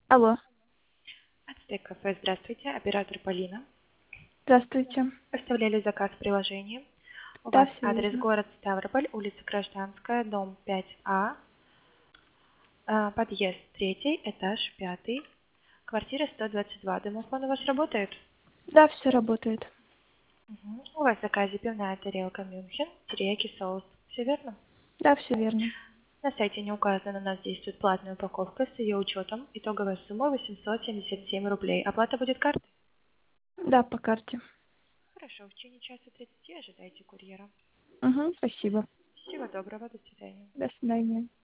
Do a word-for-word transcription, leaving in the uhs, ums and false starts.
Алло, Ацтек кафе, здравствуйте, оператор Полина. здравствуйте. Оставляли заказ в приложении. У Да, вас все адрес верно. город Ставрополь, улица Гражданская, дом пять А, э, подъезд третий, этаж пятый, квартира сто двадцать два. Домофон у вас работает? Да, все работает. Мгм. У вас в заказе пивная тарелка Мюнхен, терияки соус. Все верно? Да, все верно. На сайте не указано, у нас действует платная упаковка с ее учетом. Итоговая сумма восемьсот семьдесят семь рублей. Оплата будет картой? Да, по карте. Хорошо, в течение часа тридцати ожидайте курьера. Угу, спасибо. Всего доброго, до свидания. До свидания.